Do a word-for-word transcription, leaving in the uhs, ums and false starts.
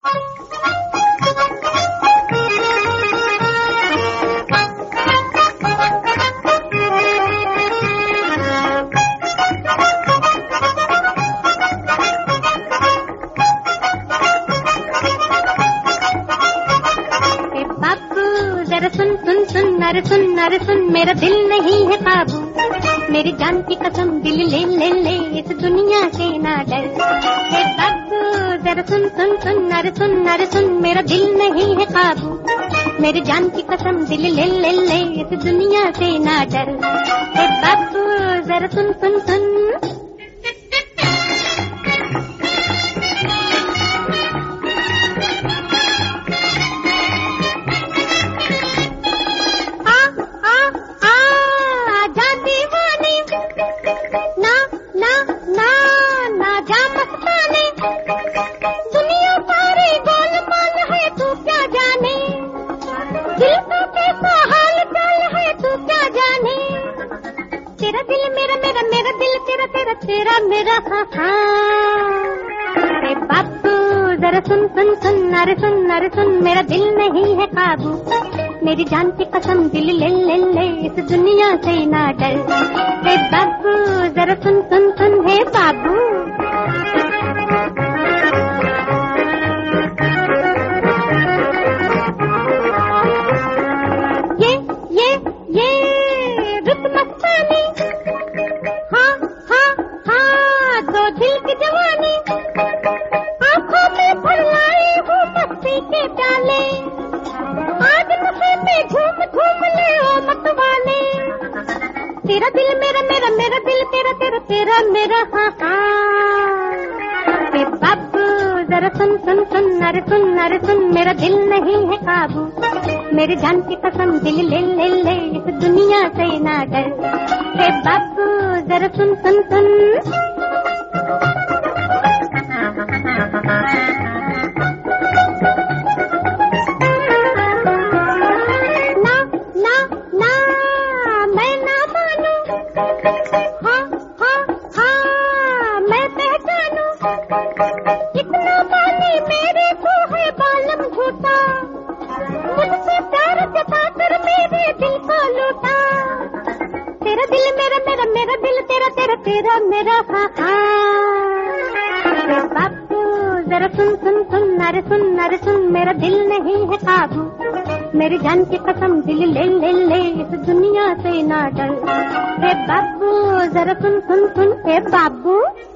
सुन सुन सुन अरे सुन अरे सुन मेरा दिल नहीं है काबू, मेरी जान की कसम दिल ले ले ले इस दुनिया से ना डर। हे बाबू जरा सुन सुन सुन अरे सुन अरे सुन मेरा दिल नहीं है काबू, मेरी जान की कसम दिल ले ले ले इस दुनिया से ना डर। हे बाबू जरा सुन सुन सुन तेरा दिल मेरा मेरा मेरा दिल तेरा तेरा तेरा मेरा हाँ हाँ। अरे बाबू जरा सुन सुन सुन अरे सुन अरे सुन मेरा दिल नहीं है काबू, मेरी जान की कसम दिल ले ले ले इस दुनिया से ना डर। हे बाबू जरा सुन सुन सुन हे बाबू ये ये ये रुत मस्तानी, हाँ हाँ हाँ दो दिल की जवानी, आंखों में भर लाए हो मस्ती के प्याले, आज नशे में झूम झूम ले ओ मतवाले। तेरा दिल मेरा मेरा मेरा दिल तेरा तेरा तेरा मेरा हाँ हाँ। हे बाबू जरा सुन सुन सुन अरे सुन अरे सुन मेरा दिल नहीं है काबू, मेरी जान की कसम दिल ले ले ले इस दुनिया से ना डर। हे बाबू जरा सुन सुन सुन ना ना ना मैं ना मानू, हाँ हाँ हाँ मैं पहचानू, इतना पानी मेरे को है बालम झूठा, मुझसे प्यार जताकर मेरे दिल को लूटा। तेरा दिल मेरा मेरा मेरा दिल तेरा तेरा तेरा मेरा हाँ हाँ। बाबू जरा सुन सुन सुन अरे सुन अरे सुन मेरा दिल नहीं है काबू, मेरी जान की कसम दिल ले ले ले इस दुनिया से ना डर। हे बाबू जरा सुन सुन सुन हे बाबू।